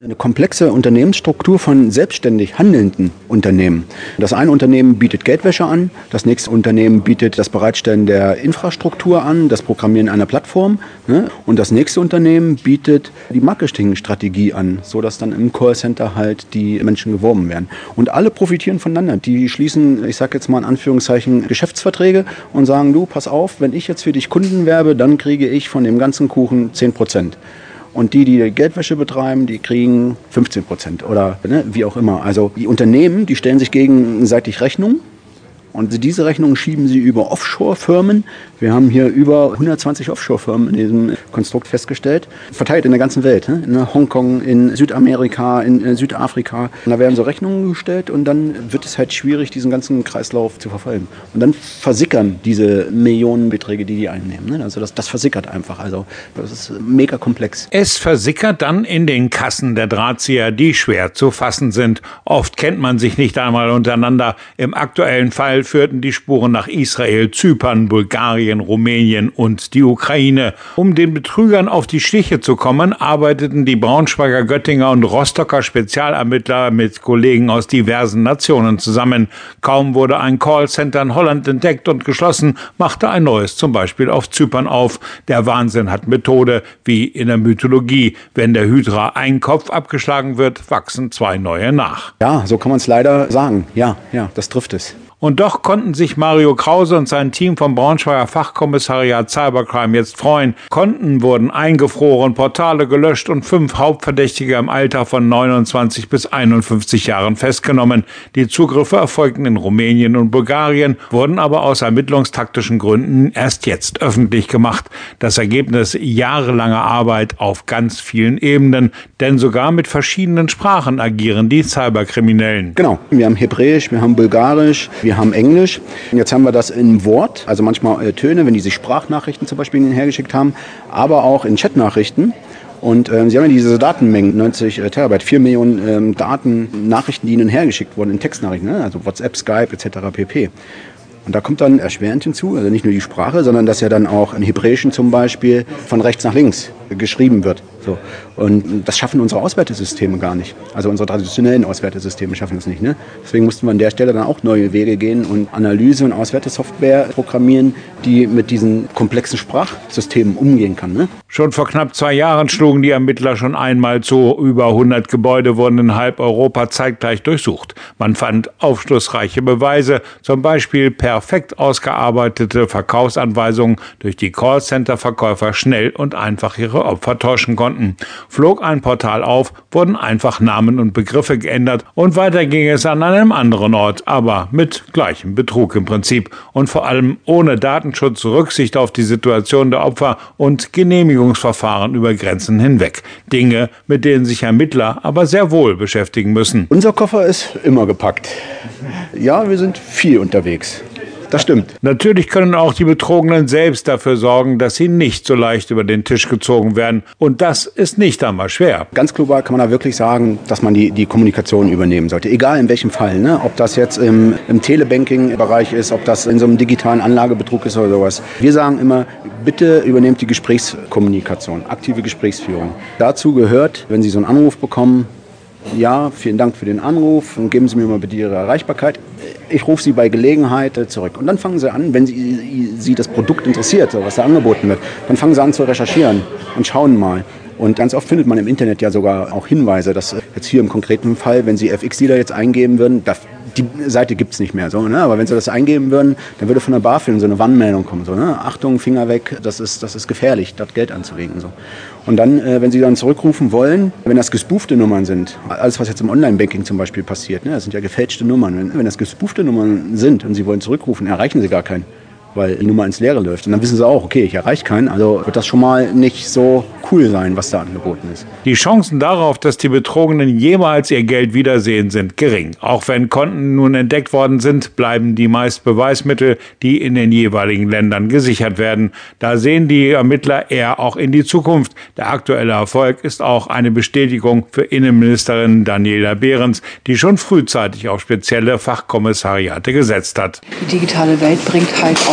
Eine komplexe Unternehmensstruktur von selbstständig handelnden Unternehmen. Das eine Unternehmen bietet Geldwäsche an, das nächste Unternehmen bietet das Bereitstellen der Infrastruktur an, das Programmieren einer Plattform, ne? Und das nächste Unternehmen bietet die Marketingstrategie an, sodass dann im Callcenter halt die Menschen geworben werden. Und alle profitieren voneinander. Die schließen, ich sage jetzt mal in Anführungszeichen, Geschäftsverträge und sagen, du, pass auf, wenn ich jetzt für dich Kunden werbe, dann kriege ich von dem ganzen Kuchen 10%. Und die Geldwäsche betreiben, die kriegen 15% oder wie auch immer. Also die Unternehmen, die stellen sich gegenseitig Rechnungen und diese Rechnungen schieben sie über Offshore-Firmen. Wir haben hier über 120 Offshore-Firmen in diesem Konstrukt festgestellt, verteilt in der ganzen Welt, in Hongkong, in Südamerika, in Südafrika. Und da werden so Rechnungen gestellt und dann wird es halt schwierig, diesen ganzen Kreislauf zu verfolgen. Und dann versickern diese Millionenbeträge, die einnehmen. Also das versickert einfach. Also das ist mega komplex. Es versickert dann in den Kassen der Drahtzieher, die schwer zu fassen sind. Oft kennt man sich nicht einmal untereinander. Im aktuellen Fall führten die Spuren nach Israel, Zypern, Bulgarien, Rumänien und die Ukraine. Um den Betrügern auf die Schliche zu kommen, arbeiteten die Braunschweiger, Göttinger und Rostocker Spezialermittler mit Kollegen aus diversen Nationen zusammen. Kaum wurde ein Callcenter in Holland entdeckt und geschlossen, machte ein neues zum Beispiel auf Zypern auf. Der Wahnsinn hat Methode, wie in der Mythologie. Wenn der Hydra ein Kopf abgeschlagen wird, wachsen zwei neue nach. Ja, so kann man es leider sagen. Ja, das trifft es. Und doch konnten sich Mario Krause und sein Team vom Braunschweiger Fachkommissariat Cybercrime jetzt freuen. Konten wurden eingefroren, Portale gelöscht und 5 Hauptverdächtige im Alter von 29 bis 51 Jahren festgenommen. Die Zugriffe erfolgten in Rumänien und Bulgarien, wurden aber aus ermittlungstaktischen Gründen erst jetzt öffentlich gemacht. Das Ergebnis jahrelanger Arbeit auf ganz vielen Ebenen, denn sogar mit verschiedenen Sprachen agieren die Cyberkriminellen. Genau, wir haben Hebräisch, wir haben Bulgarisch, wir haben Englisch. Und jetzt haben wir das in Wort, also manchmal Töne, wenn die sich Sprachnachrichten zum Beispiel hergeschickt haben, aber auch in Chatnachrichten. Und Sie haben ja diese Datenmengen, 90 Terabyte, 4 Millionen Nachrichten, die Ihnen hergeschickt wurden in Textnachrichten, also WhatsApp, Skype etc. pp. Und da kommt dann erschwerend hinzu, also nicht nur die Sprache, sondern dass ja dann auch im Hebräischen zum Beispiel von rechts nach links geschrieben wird. So. Und das schaffen unsere Auswertesysteme gar nicht. Also unsere traditionellen Auswertesysteme schaffen das nicht. Ne? Deswegen mussten wir an der Stelle dann auch neue Wege gehen und Analyse- und Auswertesoftware programmieren, die mit diesen komplexen Sprachsystemen umgehen kann. Ne? Schon vor knapp 2 Jahren schlugen die Ermittler schon einmal zu. Über 100 Gebäude wurden in halb Europa zeitgleich durchsucht. Man fand aufschlussreiche Beweise, zum Beispiel perfekt ausgearbeitete Verkaufsanweisungen, durch die Callcenter-Verkäufer schnell und einfach ihre Opfer täuschen konnten. Flog ein Portal auf, wurden einfach Namen und Begriffe geändert und weiter ging es an einem anderen Ort, aber mit gleichem Betrug im Prinzip und vor allem ohne Datenschutz, Rücksicht auf die Situation der Opfer und Genehmigungsverfahren über Grenzen hinweg. Dinge, mit denen sich Ermittler aber sehr wohl beschäftigen müssen. Unser Koffer ist immer gepackt. Ja, wir sind viel unterwegs. Das stimmt. Natürlich können auch die Betrogenen selbst dafür sorgen, dass sie nicht so leicht über den Tisch gezogen werden. Und das ist nicht einmal schwer. Ganz global kann man da wirklich sagen, dass man die Kommunikation übernehmen sollte. Egal in welchem Fall. Ne? Ob das jetzt im Telebanking-Bereich ist, ob das in so einem digitalen Anlagebetrug ist oder sowas. Wir sagen immer, bitte übernehmt die Gesprächskommunikation, aktive Gesprächsführung. Dazu gehört, wenn Sie so einen Anruf bekommen, ja, vielen Dank für den Anruf und geben Sie mir mal bitte Ihre Erreichbarkeit. Ich rufe Sie bei Gelegenheit zurück. Und dann fangen Sie an, wenn Sie das Produkt interessiert, was da angeboten wird, dann fangen Sie an zu recherchieren und schauen mal. Und ganz oft findet man im Internet ja sogar auch Hinweise, dass jetzt hier im konkreten Fall, wenn Sie FX-Dealer jetzt eingeben würden, die Seite gibt es nicht mehr, so, ne? Aber wenn Sie das eingeben würden, dann würde von der BaFin so eine Warnmeldung kommen, so, ne? Achtung, Finger weg, das ist gefährlich, dort Geld anzulegen. So. Und dann, wenn Sie dann zurückrufen wollen, wenn das gespoofte Nummern sind, alles was jetzt im Online-Banking zum Beispiel passiert, ne? Das sind ja gefälschte Nummern, wenn das gespoofte Nummern sind und Sie wollen zurückrufen, erreichen Sie gar keinen, weil die Nummer ins Leere läuft. Und dann wissen Sie auch, okay, ich erreiche keinen, also wird das schon mal nicht so cool sein, was da angeboten ist. Die Chancen darauf, dass die Betrogenen jemals ihr Geld wiedersehen, sind gering. Auch wenn Konten nun entdeckt worden sind, bleiben die meist Beweismittel, die in den jeweiligen Ländern gesichert werden. Da sehen die Ermittler eher auch in die Zukunft. Der aktuelle Erfolg ist auch eine Bestätigung für Innenministerin Daniela Behrens, die schon frühzeitig auf spezielle Fachkommissariate gesetzt hat. Die digitale Welt bringt halt auch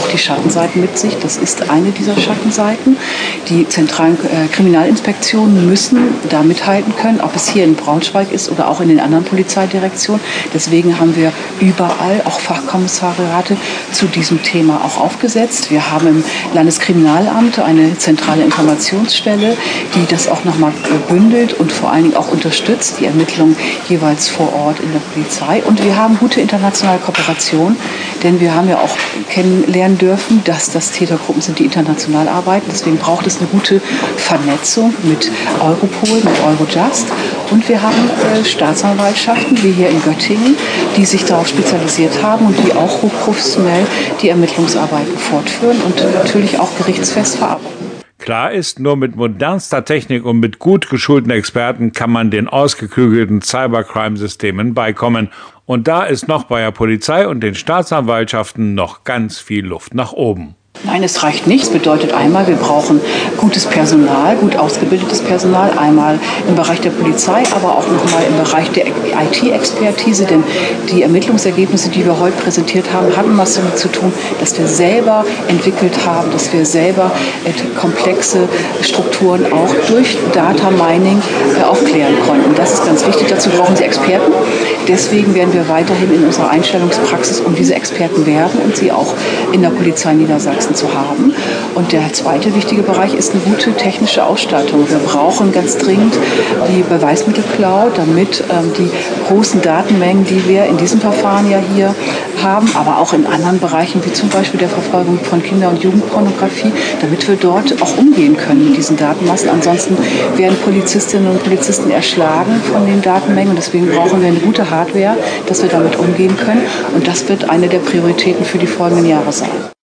die Schattenseiten mit sich. Das ist eine dieser Schattenseiten. Die zentralen Kriminalinspektionen müssen da mithalten können, ob es hier in Braunschweig ist oder auch in den anderen Polizeidirektionen. Deswegen haben wir überall auch Fachkommissariate zu diesem Thema auch aufgesetzt. Wir haben im Landeskriminalamt eine zentrale Informationsstelle, die das auch nochmal bündelt und vor allen Dingen auch unterstützt, die Ermittlungen jeweils vor Ort in der Polizei. Und wir haben gute internationale Kooperation, denn wir haben ja auch kennenlernen dürfen, dass das Tätergruppen sind, die international arbeiten. Deswegen braucht es eine gute Vernetzung mit Europol, mit Eurojust. Und wir haben Staatsanwaltschaften, wie hier in Göttingen, die sich darauf spezialisiert haben und die auch hochprofessionell die Ermittlungsarbeiten fortführen und natürlich auch gerichtsfest verarbeiten. Klar ist, nur mit modernster Technik und mit gut geschulten Experten kann man den ausgeklügelten Cybercrime-Systemen beikommen. Und da ist noch bei der Polizei und den Staatsanwaltschaften noch ganz viel Luft nach oben. Nein, es reicht nicht. Es bedeutet einmal, wir brauchen gutes Personal, gut ausgebildetes Personal, einmal im Bereich der Polizei, aber auch nochmal im Bereich der IT-Expertise, denn die Ermittlungsergebnisse, die wir heute präsentiert haben, hatten was damit zu tun, dass wir selber entwickelt haben, dass wir selber komplexe Strukturen auch durch Data Mining aufklären konnten. Das ist ganz wichtig. Dazu brauchen Sie Experten. Deswegen werden wir weiterhin in unserer Einstellungspraxis um diese Experten werben und sie auch in der Polizei Niedersachsen zu haben. Und der zweite wichtige Bereich ist eine gute technische Ausstattung. Wir brauchen ganz dringend die Beweismittelcloud, damit die großen Datenmengen, die wir in diesem Verfahren ja hier haben, aber auch in anderen Bereichen, wie zum Beispiel der Verfolgung von Kinder- und Jugendpornografie, damit wir dort auch umgehen können mit diesen Datenmassen. Ansonsten werden Polizistinnen und Polizisten erschlagen von den Datenmengen und deswegen brauchen wir eine gute Hardware, dass wir damit umgehen können. Und das wird eine der Prioritäten für die folgenden Jahre sein.